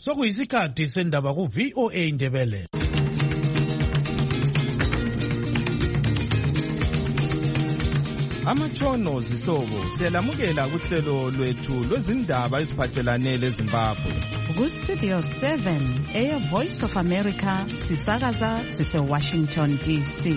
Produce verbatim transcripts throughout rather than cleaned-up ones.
Sokuyisikhathi sendaba ku V O A Indebele. Amatshono zihlobo siyalamukela kuhlelo lwethu lwezindaba eziphathelane leZimbabwe. Ku Studio seven, Air Voice of America, sisakaza sise Washington D C.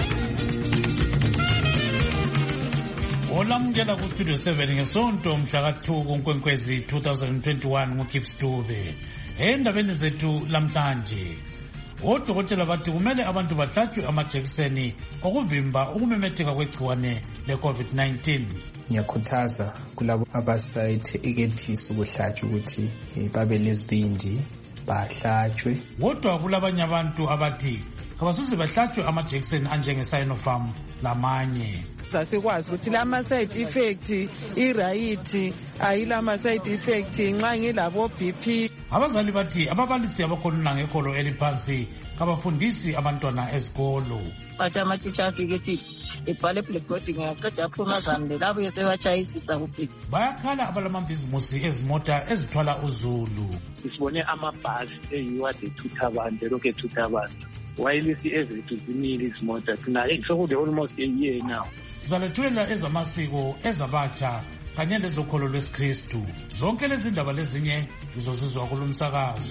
Olamukela ku Studio seven ngesonto mhla ka two kuNkwenkwezi twenty twenty-one nguGibbs Dube. Endabeni zethu lamhlanje, odokotela bathi kumele abantu bahlatshwe amajekiseni okuvimba ukumemetheka kwegciwane le-COVID nineteen. Ngiyakhuthaza kulabo abasayithekethisa ukuhlatshwa ukuthi babe lesibindi bahlatshwe. Kodwa kulabanye abantu abathi kabasuze bahlatshwe amajekiseni anjenge-Sinopharm lamanye. Asikwazi ukuthi lama side effect iright ayilama side effect nxa ngilabo B P. Abazali bathi ababalisi abakhona ngekolo eliphansi kabafundisi abantwana esikolo. Bathi amateacher afike ethi ebhale blackboard ngaqeda aphuma zamle labo yesebachayisisa kuphela. Bayakhala abalamabhizimusi ezimota ezithwala uzulu. Sibone amabhasi eyiwa ethutha abantu lokho ethutha abantu. Wayilisi ezethu zimile izimota thina sekude almost a year now. Sizalethulela ezamasiko ezabatsha kanye lezokholo lwesikristu. Zonke lezi ndaba lezinye zizozizwa kulumsakazo.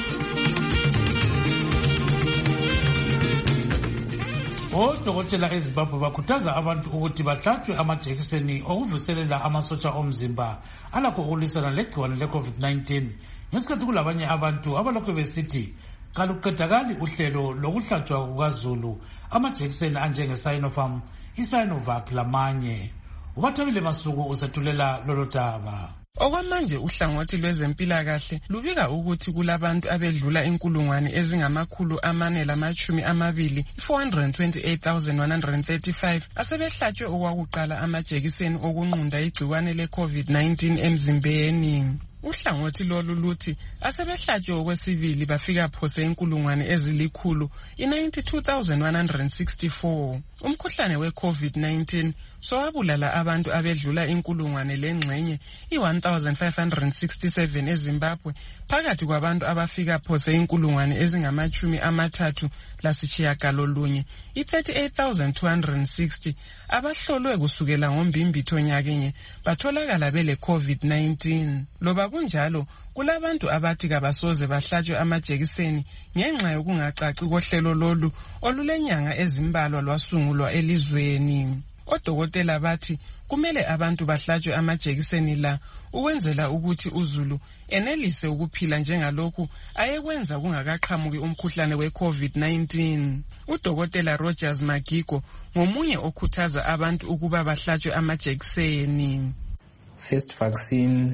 Odokotela eZimbabwe bakhuthaza abantu ukuthi bahlatshwe amajekiseni okuvuselela amasotsha omzimba alakho ukulwisana legciwane le-COVID nineteen. Ngesikhathi kulabanye abantu abalokhu besithi kaluqedakali uhlelo lokuhlatshwa kukaZulu amajekiseni anjenge-Sinopharm, i-Sinovac lamanye. Ubathabile Masuku usethulela lolo daba. Okwamanje uhlangothi lwezempilakahle lubika ukuthi kulabantu abedlula inkulungwane ezingamakhulu amane lamachumi amabili four hundred twenty-eight thousand one hundred thirty-five asebehlatshwe okwakuqala amajekiseni okunqunda igciwane le-COVID nineteen emzimbeni. Uhlangothi lolu luthi asebehlatshwe okwesibili bafika phose inkulungwane ezilikhulu i-ninety-two thousand one hundred sixty-four. Umkhuhlane we-COVID nineteen sowabulala abantu abedlula inkulungwane lengxenye i-one thousand five hundred sixty-seven eZimbabwe phakathi kwabantu abafika phose inkulungwane ezingamachumi amathathu lasitshiyagalolunye i-thirty-eight thousand two hundred sixty abahlolwe kusukela ngombimbitho nyakenye batholakala bele COVID nineteen. Loba kunjalo kulabantu abathi kabasoze bahlatshwe amajekiseni ngenxa yokungacaci kohlelo lolu olulenyanga ezimbalwa lwasungulwa elizweni. Odokotela bathi kumele abantu bahlatshwe amajekiseni la ukwenzela ukuthi uZulu enelise ukuphila njengalokhu ayekwenza kungakaqhamuki umkhuhlane we-COVID nineteen. Udokotela Rogers Magigo ngomunye okhuthaza abantu ukuba bahlatshwe amajekiseni. First vaccine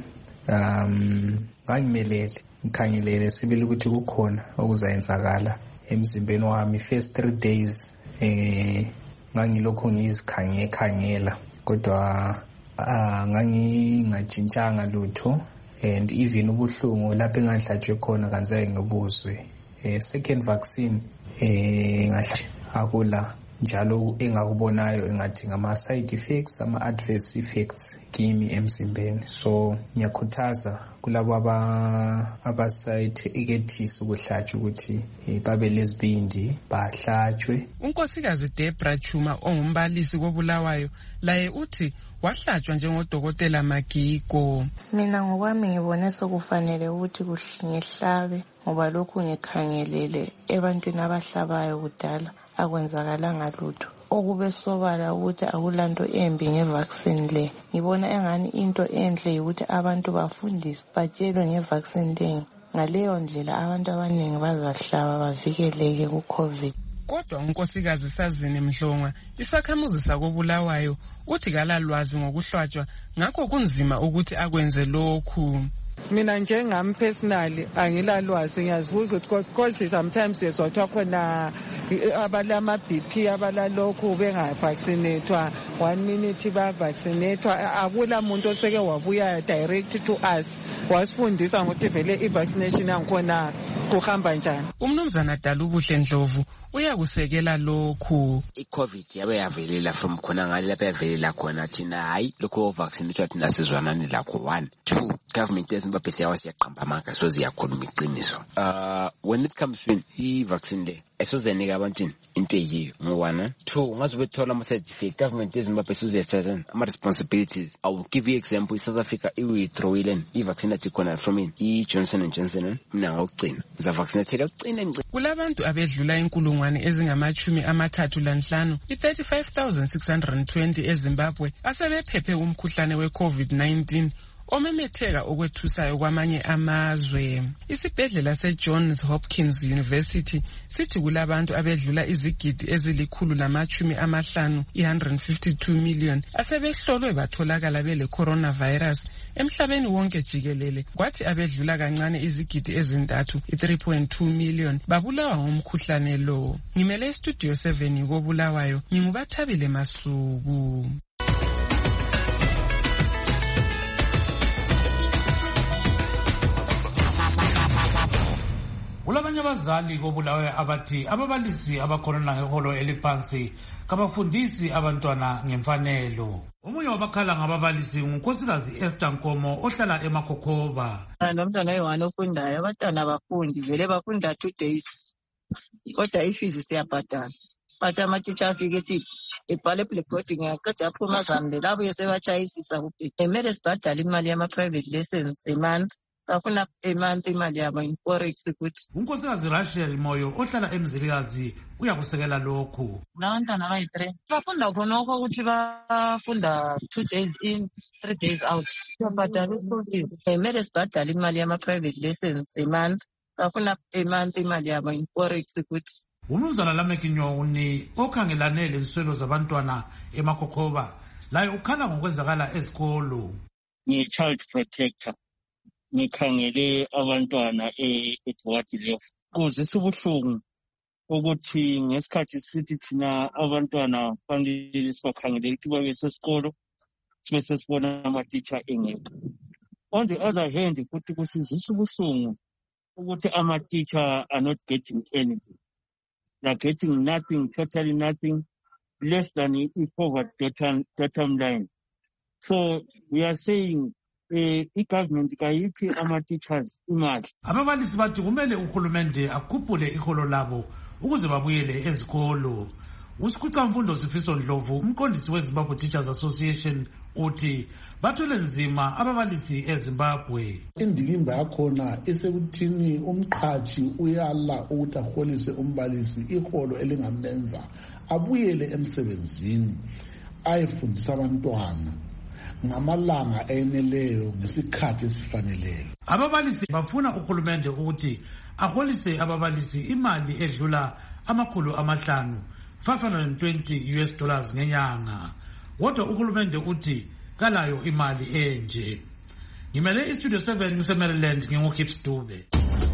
um ngangimelele ngikhangelele sibili ukuthi kukhona okuzayenzakala emzimbeni wami. First three days eh ngangilokho ngizikhangela khangela kodwa ngangingajintshanga lutho and even ubuhlungu lapho engahlatshwe khona kanzeke ngibuzwe. Second vaccine eh ngahlatshwa akula njalo engakubonayo engathi ngama side effects ama adverse effects kimi emzimbeni. So ngiyakhuthaza kulabo aba abasayithekethisa ukuhlatshwa ukuthi babe lesibindi bahlatshwe. Unkosikazi Debra Chuma ongumbalisi koBulawayo laye uthi wahlatshwa njengodokotela Magigo. Mina ngokwami ngibone sokufanele ukuthi ngihlabe ngoba lokhu ngikhangelele ebantwini abahlabayo kudala akwenzakalanga lutho. Okube sobala ukuthi akulanto embi ngevaccine le. Ngibona engani into enhle ukuthi abantu bafundiswe batshelwe ngevaccine le. Ngaleyo ndlela abantu abaningi bazahlaba bavikeleke ku-COVID. Kodwa unkosikazi Sazini Mdlongwa isakhamuzi sakoBulawayo uthi kalalwazi ngokuhlwatshwa ngakho kunzima ukuthi akwenze lokhu. Mina njengami personally angilalwazi, ngiyazibuza ukuthi because sometimes yesotha khona abalama-B P abalalokhu bengavaccinatwa one minute bavaccinatwa. Akula muntu oseke wabuya direct to us wasifundisa ngokuthi vele i-vaccination yangikhona kuhamba njani. Umnumzana Dalubuhle Ndlovu uyakusekela lokhu. I-COVID yabe yavelela from khona ngale lapha yavelela khona thina hayi lokho vaccinatwa thina sizwanani lakho. One, two, government eZimbabwe siyawa siyaqamba amanga so ziyakhuluma iqiniso. Uh, when it comes to i-vaccine le esozenika abantwini into eyiyo ngo-one. Two, ungaze bethola ama-side effect. Government eZimbabwe suziyathatha ama-responsibilities. I will give you example. I-South Africa iwithdrawile i-vaccine athi khona from in i-Johnson and Johnson mina ngawugcina ngizavaccinatela ugcina ngicina. Kulabantu abedlula inkulungwane ezingamachumi amathathu lanhlanu i-thirty-five thousand six hundred twenty eZimbabwe asebephephe umkhuhlane we-COVID nineteen omemetheka okwethusayo kwamanye amazwe. Isibhedlela seJohns Hopkins University sithi kulabantu abedlula izigidi ezilikhulu lamachumi amahlanu one hundred fifty-two million asebehlolwe batholakala bele coronavirus emhlabeni wonke jikelele, kwathi abedlula kancane izigidi ezintathu three point two million babulawa ngumkhuhlane lo. Ngimele Studio seven koBulawayo, ngingubathabile Masuku. Kulabanye abazali koBulawayo abathi ababalisi abakhona ngeholo eliphansi kabafundisi abantwana ngemfanelo. Omunye wabakhala ngababalisi ngunkosikazi Esther Nkomo ohlala eMakhokhoba. Nomntwana oyi-one ofundayo, abantwana abafundi vele bafunda two days kodwa ifizi siyabhadala. But ama-teacher afike ethi ebhale blackboard ngiyaqeda aphuma azambe labuye sebatshayisisa ukuthi kumele sibhadale imali yama-private lessons a-month. Afuna emanti imali yabo in forex ukuthi. Unkosikazi Rachel Moyo ohlala eMzilikazi uyakusekela lokhu. Labantwana abayi-three bafunda khonokho ukuthi bafunda two days in, three days out. Siyabhadala i-school fees. Kumele sibhadale imali yama-private lessons a-month. Afuna emanti imali yabo in forex ukuthi. Umnumzana Lameki Nyoni okhangelane lenswelo zabantwana eMakhokhoba laye ukhala ngokwenzakala esikolo. Ngi-child protector. Ngikhangele abantwana e-Edward Level. Kuzisa ubuhlungu ukuthi ngesikhathi sithi thina abantwana fanele sibakhangele ukuthi babe sesikolo sibe sesibona ama-teacher engekho. On the other hand, futhi kusizisa ubuhlungu ukuthi ama-teacher are not getting anything. They're getting nothing, totally nothing, less than i-poverty bottom line. So we are saying Eh, i-government kayiphi ama-teachers imali. Ababalisi bathi kumele uhulumende akhuphule iholo labo ukuze babuyele ezikolo. Usikhutha Mfundo Sifiso Ndlovu, umqondisi weZimbabwe Teachers Association, uthi bathole nzima ababalisi eZimbabwe. Indikimba yakhona esekuthini umqhashi uyala ukuthi aholise umbalisi iholo elingamlenza abuyele emsebenzini ayefundisa abantwana ngamalanga eneleyo ngesikhathi esifaneleyo. Ababalisi bafuna uhulumende ukuthi aholise ababalisi imali edlula amakhulu amahlanu five hundred twenty US dollars ngenyanga. Kodwa uhulumende uthi kalayo imali enje. Ngimele iStudio seven kuseMaryland nginguKips Dube.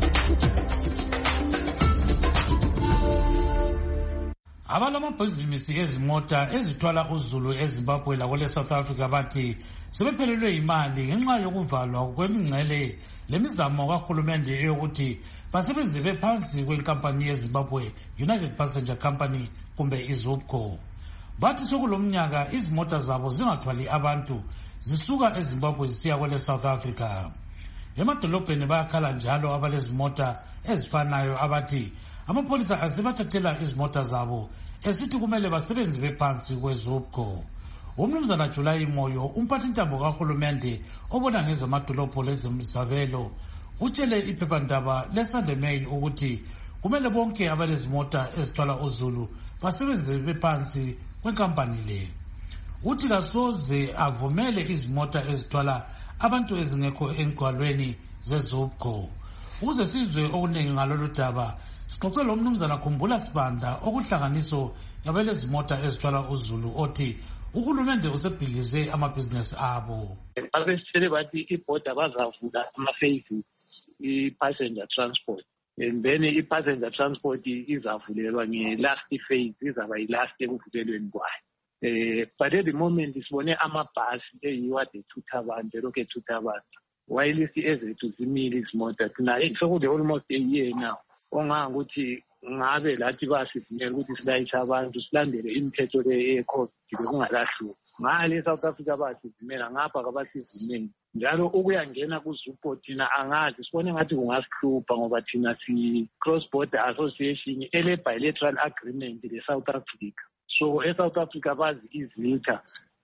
Abalamabhizinisi ezimota ezithwala uzulu eZimbabwe lakwele South Africa bathi sebephelelwe imali ngenxa yokuvalwa kwemingcele lemizamo kahulumende yokuthi basebenze bephansi kwenkampani yeZimbabwe United Passenger Company kumbe iZubco. Bathi sokulomnyaka izimota zabo zingathwali abantu zisuka eZimbabwe zisiya kwele South Africa. Emadolobheni bayakhala njalo abalezimota ezifanayo abathi amapolisa asebathathela izimota zabo esithi kumele basebenze bephansi kweZubco. Umnumzana July Moyo, umphathintambo kahulumende obona ngezamadolobho lezimzabelo, utshele iphephandaba leSunday Mail ukuthi kumele bonke abalezimota ezithwala uzulu basebenze bephansi kwenkampani le. Uthi kasoze avumele izimota ezithwala abantu ezingekho engqalweni zeZubco. Ukuze sizwe okuningi ngalolu daba, sixoxe lo mnumzana Khumbula Sibanda okuhlanganiso yabelezimota ezithwala uzulu othi uhulumende usebhilize amabhizinesi abo. Abesitshele bathi ibhoda bazavula ama-phases i-passenger transport and then i-passenger transport izavulelwa nge-last phase, izaba yi-last ekuvulelweni kwayo. Eh, but at the moment sibone amabhasi eyiwa ethutha abantu elokhu ethutha abantu, while ezethu zimile izimota thina sekude almost a year now ongangokuthi ngabe lathi basivumela ukuthi silayisha abantu silandele imithetho le-COVID bekungalahluki. Ngale South Africa basivumela, ngapha kabasivumeli. Njalo ukuyangena kuZUPO thina angazi, sibone ngathi kungasihlupha ngoba thina si-cross border association ele-bilateral agreement le-South Africa. So e-South Africa bazi izilta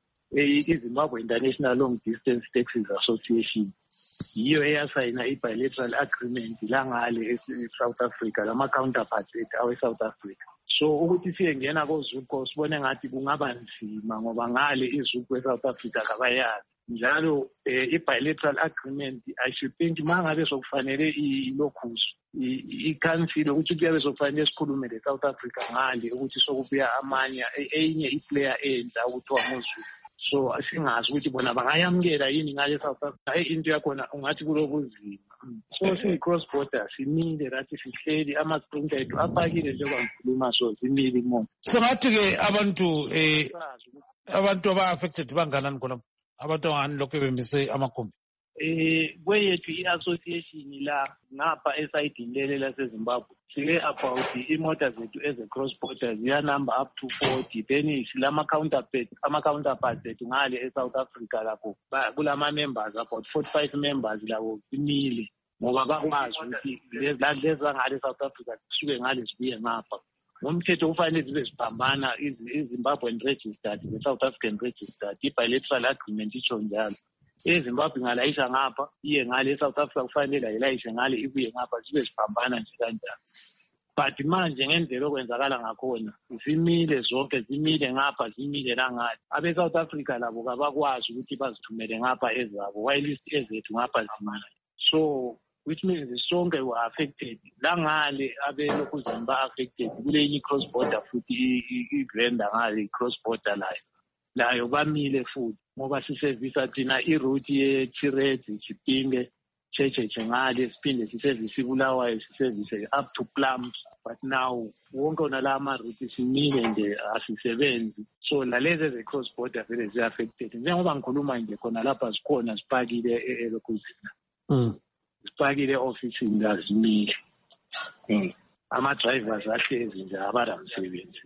i-Zimbabwe International Long Distance Taxis Association yiyo eyasayina i-bilateral agreement langale e-South Africa lama-counterparts ethu awe-South Africa. So ukuthi siyengena koZUPO sibone ngathi kungaba nzima ngoba ngale iZUPO e-South Africa kabayazi. Njalo i-bilateral agreement I should think mangabe sokufanele ilokhuzo i-council ukuthi kuyabe sokufanele sikhulume le-South Africa ngale ukuthi sokubuya amanye enye i-player enza ukuthiwa ngoZUPO. So asingazi ukuthi bona bangayamukela yini ngale South Africa. Hayi into yakhona ungathi kulobuzima. So siyi-cross border simile rathi sihleli ama-sprinter ethu apakile njengoba ngikhuluma so simile imoto. Sengathi-ke abantu eh abantu aba-affected banganani khona, abantu angani lokhu bemise amakhumbi? Eh kweyethu i-association la ngapha esayidini lele laseZimbabwe sile about imota zethu eze-cross border ziya number up to forty, then silama-counterpart ama-counterparts ethu ngale e-South Africa lapho kulama-members about forty-five members labo simile ngoba bakwazi ukuthi leza ngale South Africa kusuke ngale zibuye ngapha. Ngomthetho kufanele zibe ziphambana i-Zimbabwean registered ne-South African registered, i-bilateral agreement itsho njalo. eZimbabwe ngalayisha ngapha iye ngale eSouth Africa kufanele ayilayishe ngale ibuye ngapha zibe ziphambana nje kanjalo. But manje ngendlela okwenzakala ngakhona zimile zonke, zimile ngapha zimile la ngale. Abe-South Africa labo kabakwazi ukuthi bazithumele ngapha ezabo while ezethu ngapha zimile. So which means sonke were affected. La ngale abelokhu zimba affected kule enye cross border futhi i-vendor ngale i-cross border layo layo bamile futhi ngoba sisevisa thina iroute ye-Chirezi, Chipinge, Checheche ngale siphinde sisevise iBulawayo sisevise up to Plums, but now wonke ona la ama-route simile nje asisebenzi. So lalezi eze-cross border vele zi-affected. Njengoba ngikhuluma nje khona lapha zikhona zipakile eLokuzina. Mm. Sipakile e-ofisini lazimile. Mm. Ama-drivers ahlezi nje abaramsebenzi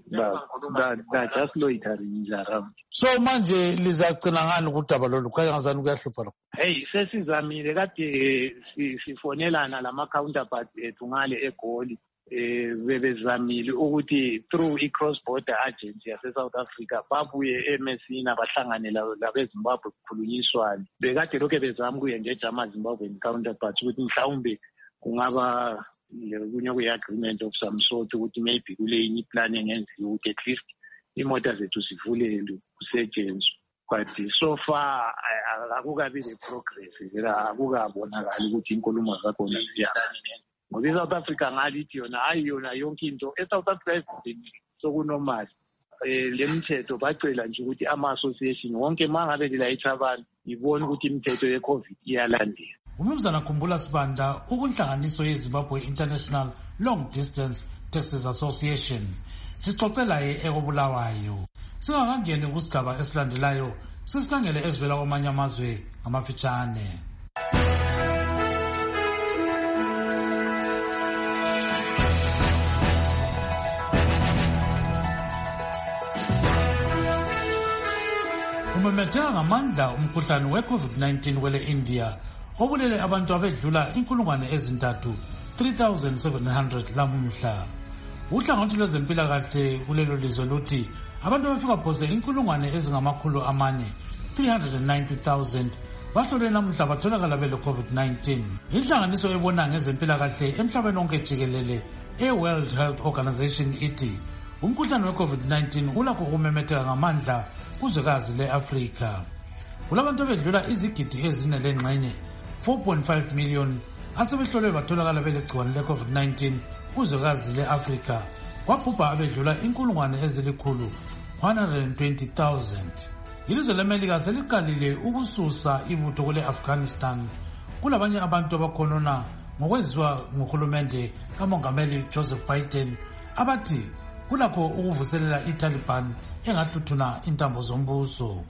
ba-just loitering nje around. So manje lizagcina ngani ukudaba lolu kangazani kuyahlupha lo? Hey sesizamile kade sifonelana lama-counterpart ethu ngale eGoli eh bebezamile ukuthi through i-cross border agency yase-South Africa babuye eMessina bahlangane labeZimbabwe kukhulunyiswane. Bekade lokho bezama kuye ngejama Zimbabwean counterparts ukuthi mhlawumbe kungaba kunye kwi-agreement of some sort ukuthi maybe kule inye plan engenziwa ukuthi at least imota zethu zivulelwe kusetshenzwe. But so far akukabi le-progress, akukabonakali ukuthi inkulumo zakhona ziyahamba. Ngoba iSouth Africa ngalithi yona hayi yona yonke into eSouth Africa ezidini sokunormal. Eh le mthetho bacela nje ukuthi ama-association wonke mangabe lilayitha abantu ibone ukuthi imithetho ye-COVID iyalandela. Umnumzana Khumbula Sibanda ukunhlanganiso yeZimbabwe International Long Distance Taxis Association sixoxela eKobulawayo. Singakangeni kusigaba esilandelayo sesikhangele ezivela kwamanye amazwe ngamafitshane. Umemetheka ngamandla umkhuhlane we-COVID nineteen kwele India obulele abantu abedlula inkulungwane ezintathu three thousand seven hundred lamuhla. Uhlangothi lwezempilakahle kulelo lizwe luthi abantu abafika phose inkulungwane ezingamakhulu amane three hundred ninety thousand bahlolwe namuhla batholakala bele COVID nineteen. Inhlanganiso ebona ngezempilakahle emhlabeni wonke jikelele e-World Health Organization ithi umkhuhlane we-COVID nineteen ulakho ukumemetheka ngamandla kuzwekazi le-Afrika. Kulabantu bedlula izigidi ezine lengxenye four point five million asebehlolwe batholakala belegciwane le-COVID nineteen kuzwekazi le-Afrika, kwabhubha abedlula inkulungwane ezilikhulu one hundred twenty thousand. Ilizwe leMelika seliqalile ukususa ibutho kule-Afghanistan. Kulabanye abantu abakhonona ngokwenziwa nguhulumende kamongameli Joseph Biden abathi kulakho ukuvuselela iTaliban engathuthuna intambo zombuso.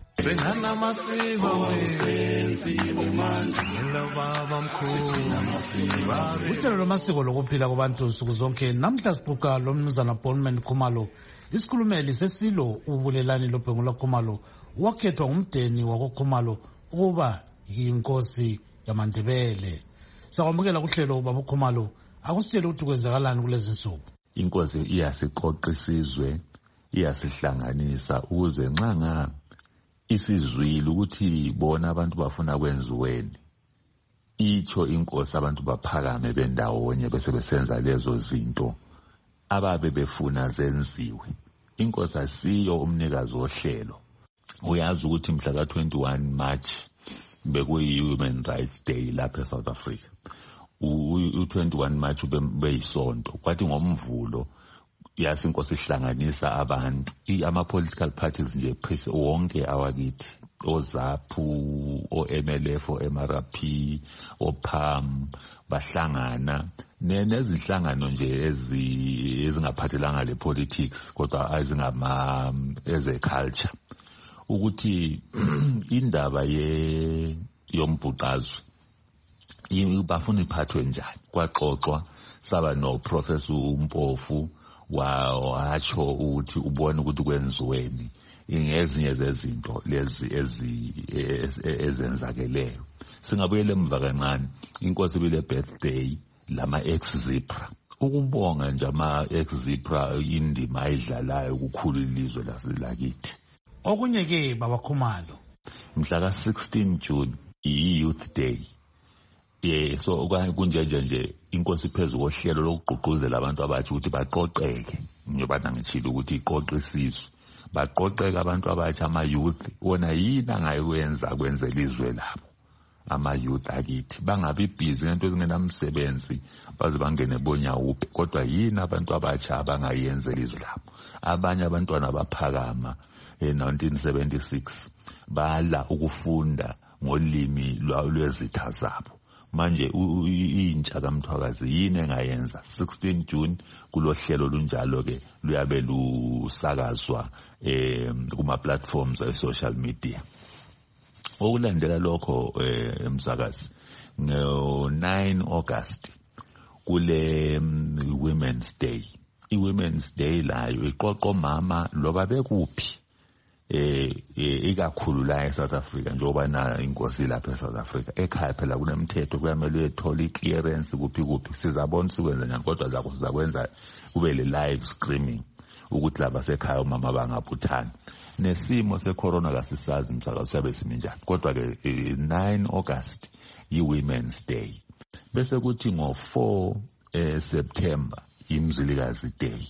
Uhlelo lwamasiko lokuphila kwabantu nsuku zonke namhla siquqa lo mnumzana Bonman Khumalo, isikhulumeli sesilo ubulelani lobhengu lwaKhumalo wakhethwa ngumdeni wakoKhumalo ukuba yinkosi yamaNdebele. Sakwamukela kuhlelo ubaba Khumalo, akusitshele ukuthi kwenzakalani kulezi nsuku. Inkosi iyasiqoqa isizwe, iyasihlanganisa ukuze nxa nga isizwile ukuthi bona abantu bafuna kwenziweni, itsho inkosi abantu baphakame bendawonye bese besenza lezo zinto ababe befuna zenziwe. Inkosi asiyo umnikazi wohlelo. Uyazi ukuthi mhla ka twenty-one March bekuyi Human Rights Day lapha eSouth Africa. U twenty-one March beyisonto, kwathi ngomvulo yasi inkosi ihlanganisa abantu, ama political parties nje phese wonke awakithi, oZAPU, o-M L F, o-M R P, o-P A M, bahlangana nezinhlangano nje ezingaphathelanga le politics kodwa ezingama eze culture, ukuthi indaba ye yombhuqazwe bafuna iphathwe njani. Kwaxoxwa saba no Professor Mpofu watsho ukuthi ubone ukuthi kwenziweni ngezinye zezinto lezi ezenzakeleyo. Singabuyela emva kancane, inkosi bile birthday lama ex-Zipra, ukubonga nje ama ex-Zipra indima ayidlalayo ukukhulu ilizwe lakithi. Okunye ke baba Khumalo, mhla ka sixteen June i-Youth Day. Yeah, so kunjenje nje inkosi phezulu kohlelo lokugqugquzela abantu abathi ukuthi baqoqeke, njengoba ngitshilo ukuthi iqoqe isizwe, baqoqeke abantu abathi ama youth wona yini angayikwenza kwenzela izwe labo. Ama youth akithi bangabi busy ngento ezingenamsebenzi baze bangene bonyawuphe, kodwa yini abantu abatsha abangayenzela izwe labo. Abanye abantwana baphakama e nineteen seventy-six bala ukufunda ngolimi lwezitha zabo. Manje intsha kaMthwakazi yini engayenza? sixteen June kulohlelo lunjalo ke luyabe lusakazwa eh kuma platforms e social media. Okulandela lokho eh emsakazi ngo nine August kule Women's Day. I-Women's Day layo iqoqo mama loba bekuphi eh ikakhulu la eSouth Africa, njengoba na inkosi lapha eSouth Africa ekhaya phela kunemthetho kuyamele ethola i-clearance kuphi kuphi. Sizabona sikwenza njani, kodwa zakho sizakwenza kube le live streaming ukuthi laba sekhaya umama bangabuthani. Nesimo secorona kasisazi msakazi sabe siminjani, kodwa ke nine August yi-Women's Day. Bese kuthi ngo four September imzilikazi day.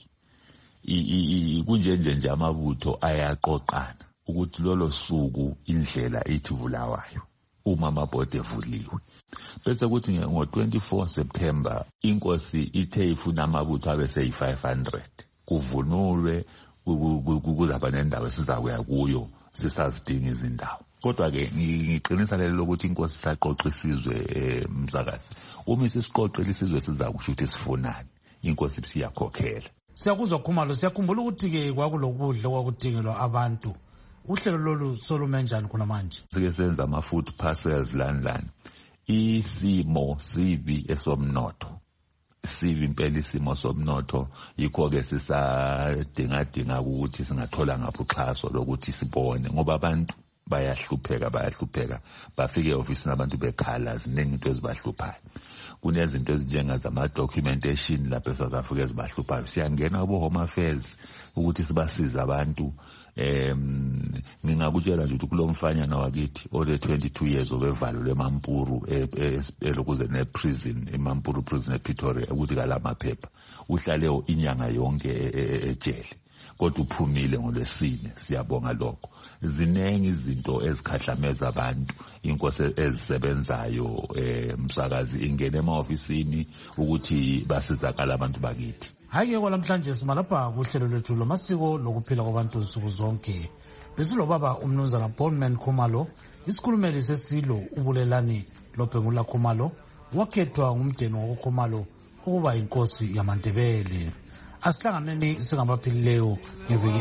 Kunjenje nje amabutho ayaqoqana ukuthi lolo suku indlela ethi Bulawayo uma amabhodi evuliwe. Bese kuthi ngo twenty-four September inkosi ithe ifuna amabutho abe seyi five hundred kuvunulwe kuzaba nendawo esizakuya kuyo sisazidinga izindawo. Kodwa ke ngiqinisa lelo ukuthi inkosi saqoqa isizwe msakazi. Uma isisiqoqela isizwe sizakusho ukuthi sifunani, inkosi siyakhokhela. Siyakuzwa Khumalo, siyakhumbula ukuthi ke kwakulokudla kwakudingelwa abantu. Uhlelo lolu solume njani kuna manje? Sike senza ama food parcels lani lani. Isimo sibi esomnotho. Sibi impela isimo somnotho, yikho ke sisadinga dinga ukuthi singathola ngapha uxhaso lokuthi sibone, ngoba abantu bayahlupheka bayahlupheka bafike e-office nabantu bekhala ziningi into ezibahluphayo. Kunezinto ezinjengazama documentation lapha eSouth Africa ezibahluphayo. Siyangena kubo Home Affairs ukuthi sibasize abantu. Em ngingakutshela nje ukuthi kulomfanyana wakithi ole twenty-two years obevalwe eMampuru elokuze ne prison eMampuru prison ePretoria ukuthi kalamaphepha uhlale inyanga yonke ejele, kodwa uphumile ngolwesine. Siyabonga lokho. Zinengi izinto ezikhahlameza abantu. Inkosi ezisebenzayo emsakazi ingene ema-ofisini ukuthi basizakala abantu bakithi. Hayi kwalamhlanje simalapha kuhlelo lwethu lomasiko lokuphila kwabantu nsuku zonke. Besilobaba umnumzana Bonman Khumalo, isikhulumeli sesilo ubulelani lobhengu lwaKhumalo, wakhethwa ngumndeni wakoKhumalo ukuba inkosi yamaNdebele. Asihlanganeni singabaphilileyo ngeviki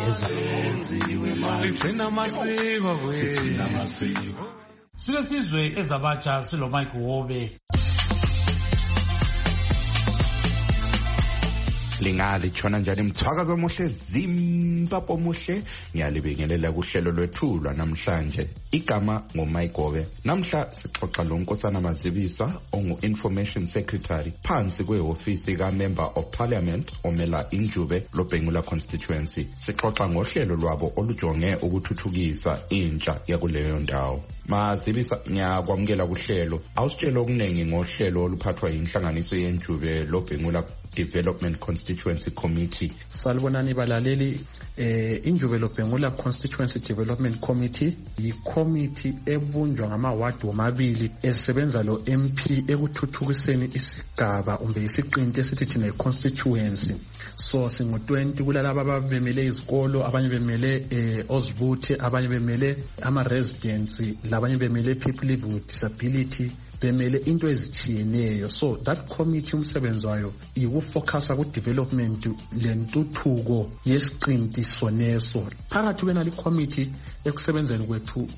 ezayo. Sile sizwe ezabatsha silo Mike Wobe. Lingali chona njani mthwakazi omuhle Zimbabwe omuhle ngiyalibingelela kuhlelo lwethu lwanamhlanje. Igama ngoMike Wobe. Namhla sixoxa lo Nkosana Mazibisa ongu Information Secretary phansi kweofisi ka Member of Parliament omela Injube loBhengula constituency. Sixoxa ngohlelo lwabo olujonge ukuthuthukisa intsha yakuleyo ndawo. Mazibisa ngiyakwamukela kuhlelo. Awusitshela okunengi ngohlelo oluphathwa inhlanganiso yeNjube loBhengula Development Constituency Committee. Salibonani balaleli, eh Injube loBhengula Constituency Development Committee yi-committee ebunjwa ngama-ward womabili esebenza lo M P ekuthuthukiseni isigaba umbe isiqinti esithi thina constituency. So singo twenty kulalaba ababemele izikolo, abanye bemele eh Ozibuthe, abanye bemele ama-residents, labanye bemele people living with disability, bemele into ezitshiyeneyo. So that committee umsebenzi wayo ikufocusa ku development lentuthuko yesiqinti soneso. Phakathi kwenali committee ekusebenzeni kwethu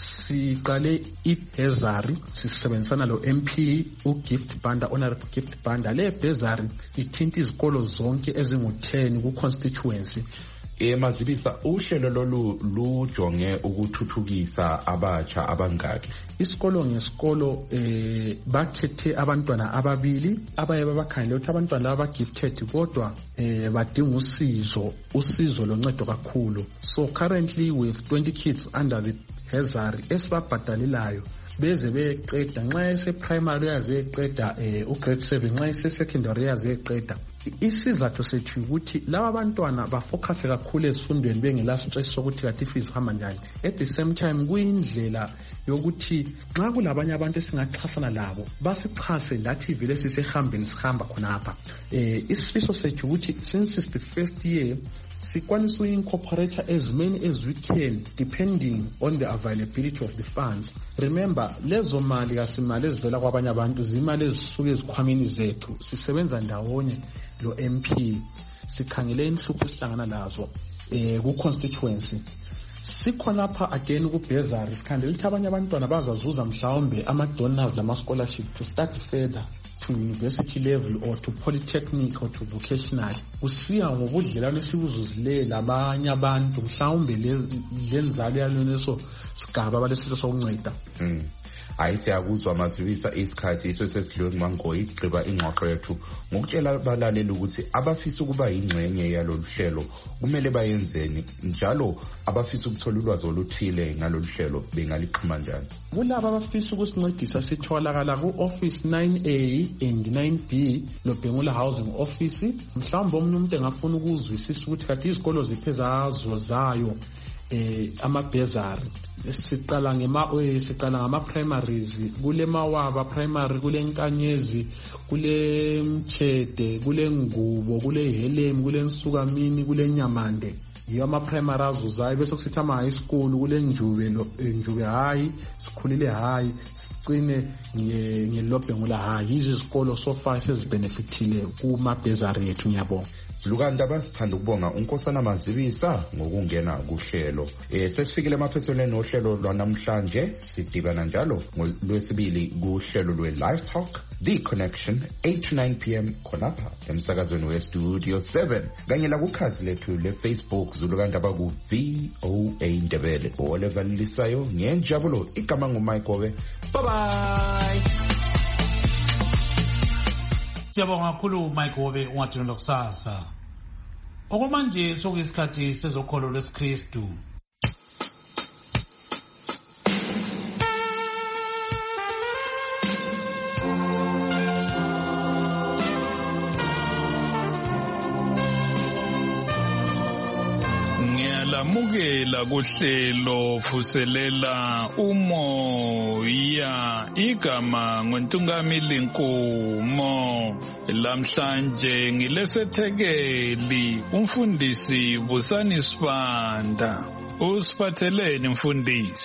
siqale ibhezari sisebenzisana lo M P uGift Banda, Honorable Gift Banda. Le bhezari ithinta izikolo zonke ezingu ten ku constituency. Eh Mazibisa, uhlelo lolu lujonge ukuthuthukisa abatsha abangaki? Isikolo ngesikolo eh bakhethe abantwana ababili abaye babakhangela ukuthi abantwana laba gifted kodwa eh badinga usizo usizo loncedo kakhulu. So currently with twenty kids under the Hezari esibabhadalilayo beze beqeda nxa ese primary yaze eqeda eh u grade seven, nxa ese secondary yaze eqeda. Isizathu sethu ukuthi laba bantwana bafocus kakhulu esifundweni bengela stress sokuthi kathi fees hamba njani. At the same time kuyindlela yokuthi nxa kulabanye abantu esingaxhasana labo basichase lathi vele sisehambeni sihamba khonapha. Eh isifiso sethu ukuthi since it's the first year sikwanisa uincorporate as many as we can depending on the availability of the funds. Remember lezo mali kasimali ezivela kwabanye abantu zimali ezisuke ezikhwameni zethu, sisebenza ndawonye lo M P sikhangele inhlupho sihlangana lazo eh ku constituency. Sikhonapha again ku bhezari sikhandela ukuthi abanye abantwana bazazuza mhlawumbe ama donors lama scholarship to start further to university level or to polytechnic or to vocational. Usiya ngobudlelwane esibuzuzilela abanye abantu mhlawumbe lenzalo yaloneso sigaba balesifo sokunceda. Mm. Ayisiyakuzwa Mazibisa isikhathi iso sesidliwe nguMangoyi igqiba ingxoxo yethu ngokutshela abalaleli ukuthi abafisa ukuba ingxenye yalolu hlelo kumele bayenzeni, njalo abafisa ukuthola ulwazi oluthile ngalolu hlelo bengalixhuma njani. Kulabo abafisa ukusincedisa sitholakala ku office nine A and nine B loBhengula Housing Office. Mhlawumbe omunye umuntu engafuna ukuzwisisa ukuthi kathi izikolo ziphezazo zayo eh amabhezari siqala ngema siqala ngama primaries kule Mawaba primary, kule Nkanyezi, kule Mchede, kule Ngubo, kule Helem, kule Nsukamini, kule Nyamande. Yiyo ama primary azuzayo bese kusithi ama high school kule Njube lo Njube high, sikhulile high, sicine ngeLobhengula high. Izikolo so far sezibenefitile kuma bhezari yethu. Ngiyabonga. Silukandaba sithanda ukubonga uNkosana Mazibisa ngokungena kuhlelo. Eh sesifikile emaphethelweni nohlelo lwanamhlanje, sidibana njalo ngolwesibili kuhlelo lwe Live Talk The Connection eight to nine p m khonapha emsakazweni we Studio seven kanye la kukhazi lethu le Facebook Zulukandaba ku V O A Ndebele. Olevalisayo ngenjabulo igama ngoMike Wobe. Bye bye. Siyabonga kakhulu Mike Wobe ungathini lokusasa. Okwamanje sokuyisikhathi sezokholo lwesikristu. Ngiyalamukela kuhlelo fuselela umoya igama ngoNtungamili Nkomo. Lamhlanje ngilesethekeli umfundisi Busani Sibanda. Usiphatheleni mfundisi?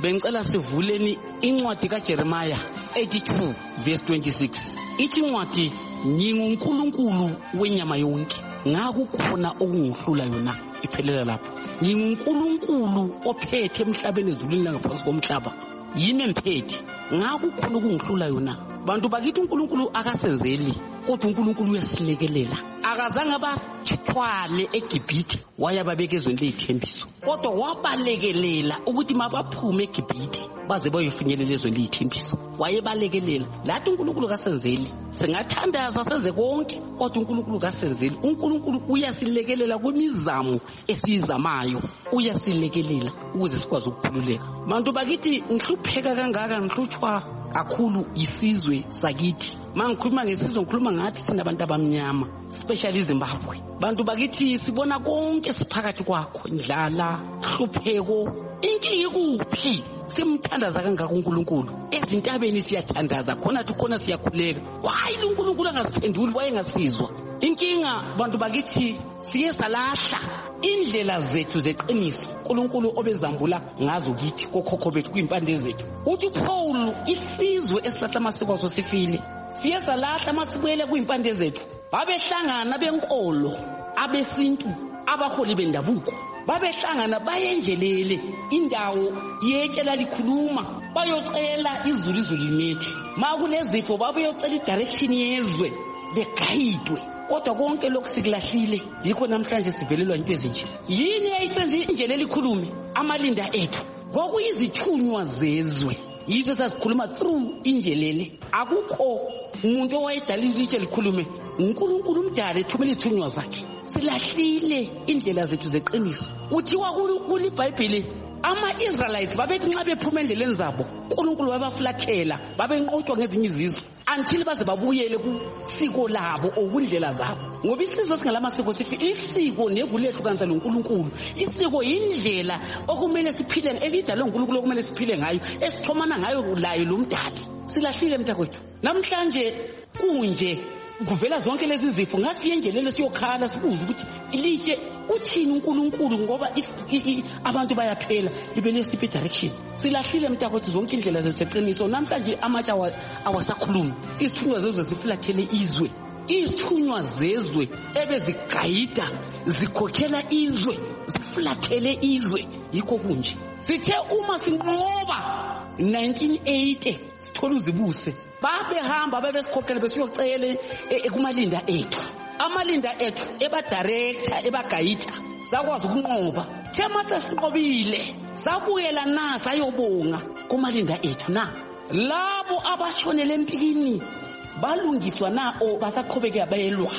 bengicela sivuleni incwadi kaJeremiah eighty-two verse twenty-six. Ithi incwadi nginguNkulunkulu wenyama yonke, ngakukhona okungihlula yona iphelela lapho. NginguNkulunkulu ophethe emhlabeni ezulwini langaphansi komhlaba, yimi emphethe, ngakukhona okungihlula yona. Bantu bakithi uNkulunkulu akasenzeli, kodwa uNkulunkulu uyasilekelela. Akazange bathwale eGibhithe wayababeka ezweni lezithembiso, kodwa wabalekelela ukuthi mabaphume eGibhithe baze bayofinyelela ezweni lezithembiso. Wayebalekelela. Lathi uNkulunkulu kasenzeli, singathandaza senze konke, kodwa uNkulunkulu kasenzeli. uNkulunkulu uyasilekelela kwimizamo esiyizamayo, uyasilekelela ukuze sikwazi ukukhululeka. Bantu bakithi ngihlupheka kangaka, ngihlutshwa kakhulu isizwe sakithi. Mangikhuluma ngesizwe ngikhuluma ngathi thina abantu abamnyama, especially eZimbabwe. Bantu bakithi sibona konke siphakathi kwakho, indlala, hlupheko. Inkinga ikuphi? Simthandaza kangaka uNkulunkulu. Ezintabeni siyathandaza, khona thi khona siyakhuleka. Why uNkulunkulu angasiphenduli, wayengasizwa? Inkinga bantu bakithi siye salahla indlela zethu zeqiniso uNkulunkulu obezambula ngazo kithi kokhokho bethu kwimpande zethu. Uthi Paul, isizwe esilahla amasiko aso sifile. Siye salahla amasibuyele kwimpande zethu. Babehlangana benkolo, abesintu, abaholi bendabuko, babehlangana bayenjelele indawo yetshela likhuluma, bayocela izulu izulu linethi. Makunezifo babeyocela idirection yezwe begayidwe. Kodwa konke lokhu sikulahlile, yikho namhlanje sivelelwa into ezinje. Yini eyayisenza indlela elikhulume? Amalinda ethu kwakuyizithunywa zezwe, yizo sasikhuluma through injelele. Akukho umuntu owayedala ilitshe likhulume, uNkulunkulu umdala ethumela izithunywa zakhe. Silahlile indlela zethu zeqiniso. Kuthiwa kuli iBhayibheli ama-Israelites babethi nxa bephuma endleleni zabo uNkulunkulu wabaflathela, babenqotshwa ngezinye izizwe until baze babuyele kusiko labo okundlela zabo. Ngoba isizwe singalamasiko sifi, isiko nevu lethu kanza loNkulunkulu. Isiko yindlela okumele siphile, elidalwe uNkulunkulu okumele siphile ngayo, esithomana ngayo layo lo mdali. Silahlile mntakwethu. Namhlanje kunje kuvela zonke lezi zifo, ngathi yenjelele siyokhala sibuza ukuthi ilitshe uthini uNkulunkulu, ngoba abantu bayaphela libele siphi direction. Silahlile mntakwethu zonke indlela zethu zeqiniso. Namhlanje amatsha awasakhulumi, izithunywa zezwe ziflathele izwe. Izithunywa zezwe ebezigayida zikhokhela izwe ziflathele izwe. Yikho kunje sithe uma sinqoba nineteen eighty sithola uzibuse, babehamba babesikhokhela besiyocela ekumalinda ethu. Amalinda ethu eba director ebagayida sakwazi ukunqoba. Thema sesinqobile sabuyela na sayobonga kumalinda ethu na. Labo abashonele empikini balungiswa na o basaqhubeka bayelwa.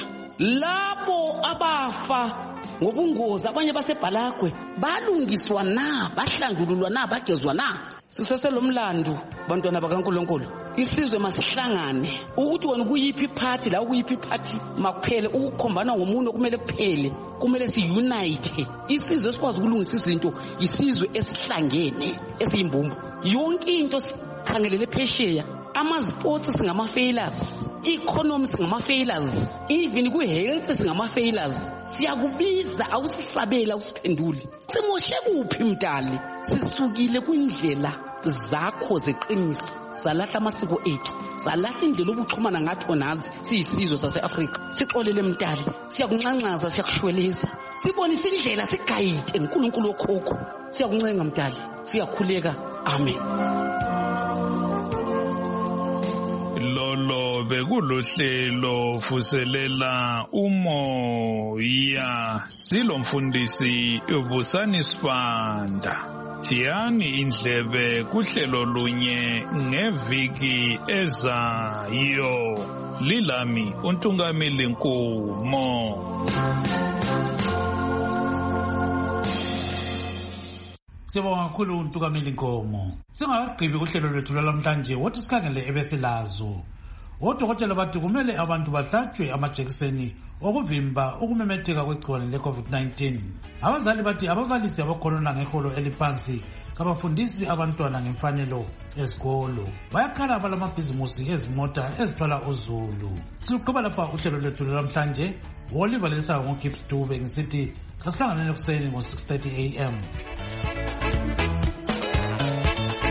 Labo abafa ngobungozi abanye baseBhalagwe balungiswa na, bahlanjululwa na, bagezwa na. Siseselomlando bantwana bakaNkulunkulu, isizwe masihlangane ukuthi wena kuyiphi party la kuyiphi party makuphele ukukhombana ngomuntu okumele kuphele, kumele siunite. Isizwe esikwazi ukulungisa izinto isizwe esihlangene esiyimbumba. Yonke into sikhangelele phesheya, ama-sports singama failures, economy singama failures, even ku-health singama failures. Siyakubiza awusisabela usiphenduli. Simoshe kuphi mdali? Sisukile kwindlela zakho zeqiniso, salahla amasiko ethu, salahla indlela obuxhumana ngathi nazi siyisizwe sase-Afrika. Sixolele mdali, siyakuncancaza, siyakushweleza, sibonise indlela, sigayide uNkulunkulu okhokho. Siyakuncenga mdali, siyakhuleka. Amen. Lolo bekuluhlelo Vuselela Umoya, silomfundisi uBusani Sibanda. Thiyani indlebe kuhlelo lunye ngeviki ezayo. Lilami uNtungamili Nkumo. Sibonga kakhulu uNtungamili Nkomo. Singakagqibi kuhlelo lwethu lwalamhlanje wothi sikhangele ebesilazo. Odokotela bathi kumele abantu bahlatshwe amajekiseni okuvimba ukumemetheka kwegciwane le-COVID nineteen. Abazali bathi ababalisi abakhonona ngeholo eliphansi kabafundisi abantwana ngemfanelo esikolo. Bayakhala abalamabhizimusi ezimota ezithwala uzulu. Siluqhuba lapha uhlelo lwethu lwalamhlanje. Woliva lelisayo ngoGibbs Dube ngisithi kasihlanganeni ekuseni ngo six thirty a m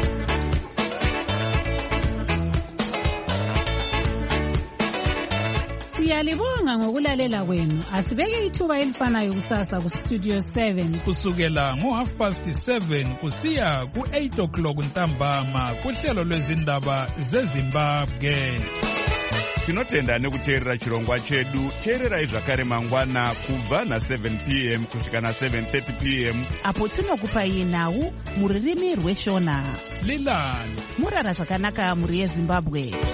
Siyalibonga ngokulalela kwenu. Asibeke ithuba elifanayo kusasa ku Studio seven. Kusukela ngo half past seven kusiya ku eight o'clock ntambama kuhlelo lwezindaba zeZimbabwe. Tinotenda nekuteerera chirongwa chedu. Teererai zvakare mangwana kubva na seven p m kusvika na seven thirty p m apo tinokupai nhau muririmi rweshona. Lilani murara zvakanaka muri yeZimbabwe.